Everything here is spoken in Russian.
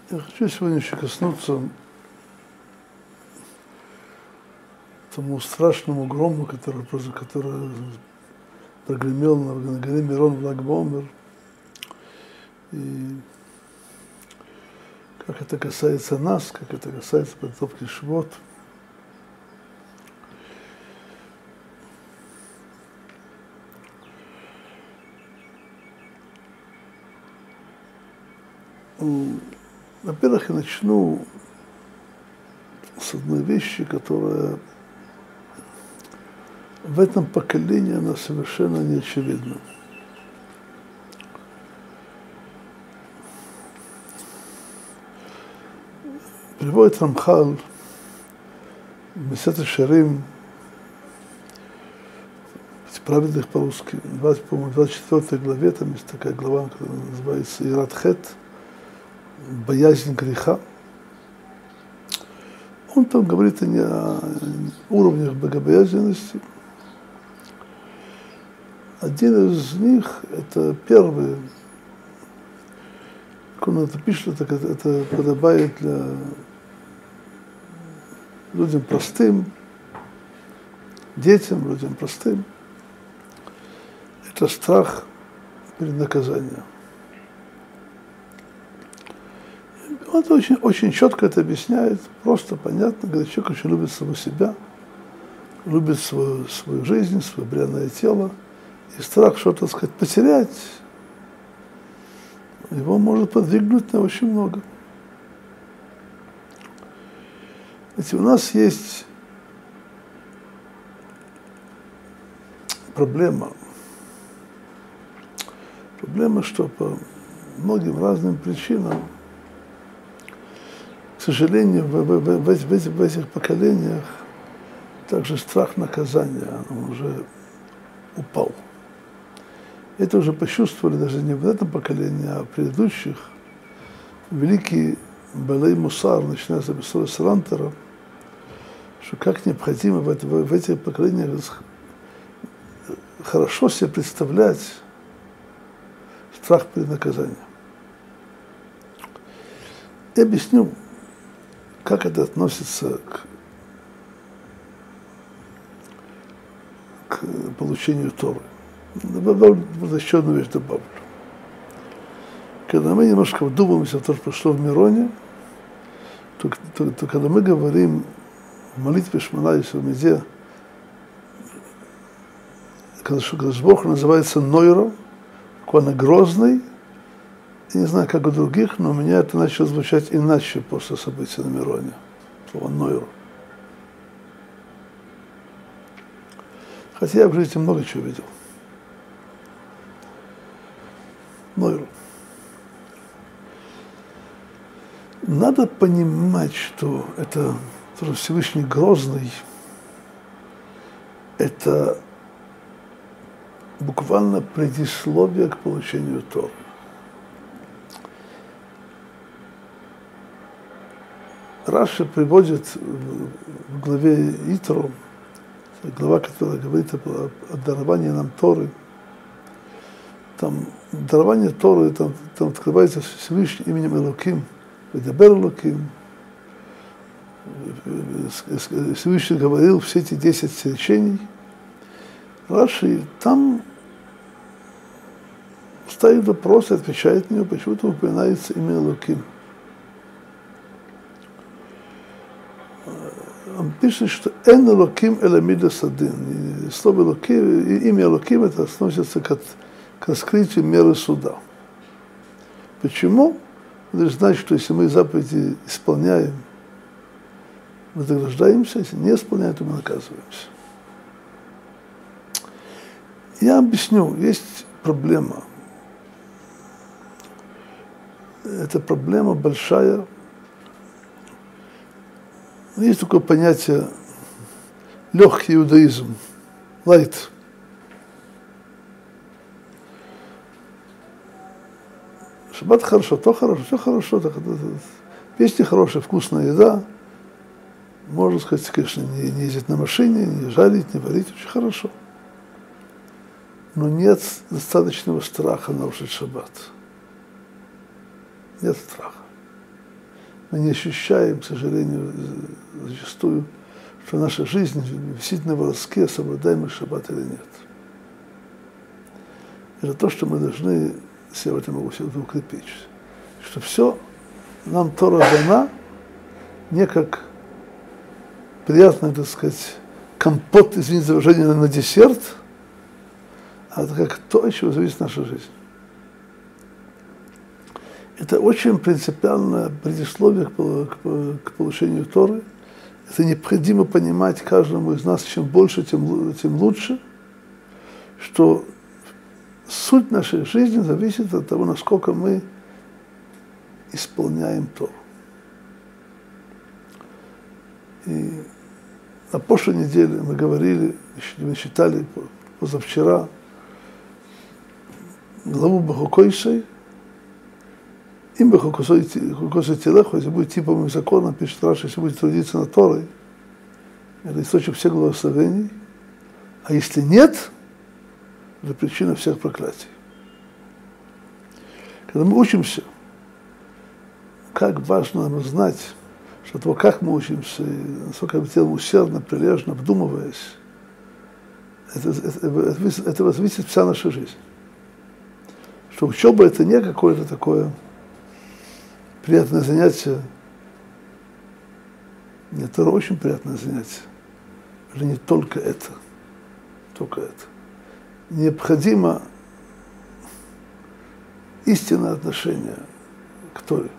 Я хочу сегодня еще коснуться тому страшному грому, который прогремел на горе Мирон в Lag BaOmer. И как это касается нас, как это касается подготовки Шивот. Во-первых, я начну с одной вещи, которая в этом поколении она совершенно не очевидна. Приводит Рамхаль в Месет Шарим, праведных по-русски, по-моему, 24 главе, там есть такая глава, которая называется Ират Хет, боязнь греха. Он там говорит не о уровнях богобоязненности. Один из них, это первый, как он это пишет, это подобает для людям простым, детям, людям простым. Это страх перед наказанием. Он очень четко это объясняет, просто понятно, говорит, человек очень любит самого себя, любит свою жизнь, свое бренное тело, и страх что-то, так сказать, потерять, его может подвигнуть на очень много. Ведь у нас есть проблема, что по многим разным причинам, к сожалению, в этих поколениях также страх наказания, он уже упал. Это уже почувствовали даже не в этом поколении, а в предыдущих. Великий Балей Мусар, начиная с Рантера, что как необходимо в этих поколениях хорошо себе представлять страх перед наказанием. Я объясню, как это относится к получению Торы. Еще одну вещь добавлю. Когда мы немножко вдумываемся в то, что прошло в Мироне, то когда мы говорим в молитве Шмона Исрей Меде, когда Бог называется Нойро, какой он грозный, я не знаю, как у других, но у меня это начало звучать иначе после событий на Мироне. Слово Нойро. Хотя я в жизни много чего видел. Нойро. Надо понимать, что это Всевышний Грозный, это буквально предисловие к получению Торы. Раши приводит в главе Итро, глава, которая говорит о даровании нам Торы. Там дарование Торы, там открывается Всевышним именем Элоким, Ведабер Элоким. Всевышний говорил все эти 10 речений. Раши там ставит вопрос и отвечает на него, почему-то упоминается имя Элоким. Он пишет, что «эн Элоким эламида садин». Слово Элоким, имя Элоким это относится к раскрытию меры суда. Почему? Это значит, что если мы заповеди исполняем, мы награждаемся, если не исполняем, то мы наказываемся. Я объясню, есть проблема. Это проблема большая. Есть такое понятие легкий иудаизм, light. Шаббат хорошо, то хорошо, все хорошо. Песни хорошие, вкусная еда. Можно сказать, конечно, не ездить на машине, не жарить, не варить, очень хорошо. Но нет достаточного страха нарушить шаббат. Нет страха. мы не ощущаем, к сожалению, зачастую, что наша жизнь висит на волоске, соблюдаем мы шаббат или нет. Это то, что мы должны себя в этом укрепить. Что все нам Тора дана не как приятный, так сказать, компот, извините за выражение, на десерт, а это как то, от чего зависит наша жизнь. Это очень принципиальное предисловие к получению Торы. Это необходимо понимать каждому из нас, чем больше, тем лучше, что суть нашей жизни зависит от того, насколько мы исполняем Тору. И на прошлой неделе мы говорили, мы читали позавчера главу Бахукойшей. Им Бахукосой Телеху, если будет типовым законом, пишет Раши, если будет трудиться над Торой, это источник всех благословений. А если нет, это причина всех проклятий. Когда мы учимся, как важно нам знать, что того, как мы учимся, и насколько мы делаем усердно, прилежно, обдумываясь, это зависит вся наша жизнь. Что учеба это не какое-то такое приятное занятие. Нет, это очень приятное занятие. Это не только это. Только это. Необходимо истинное отношение к Торе.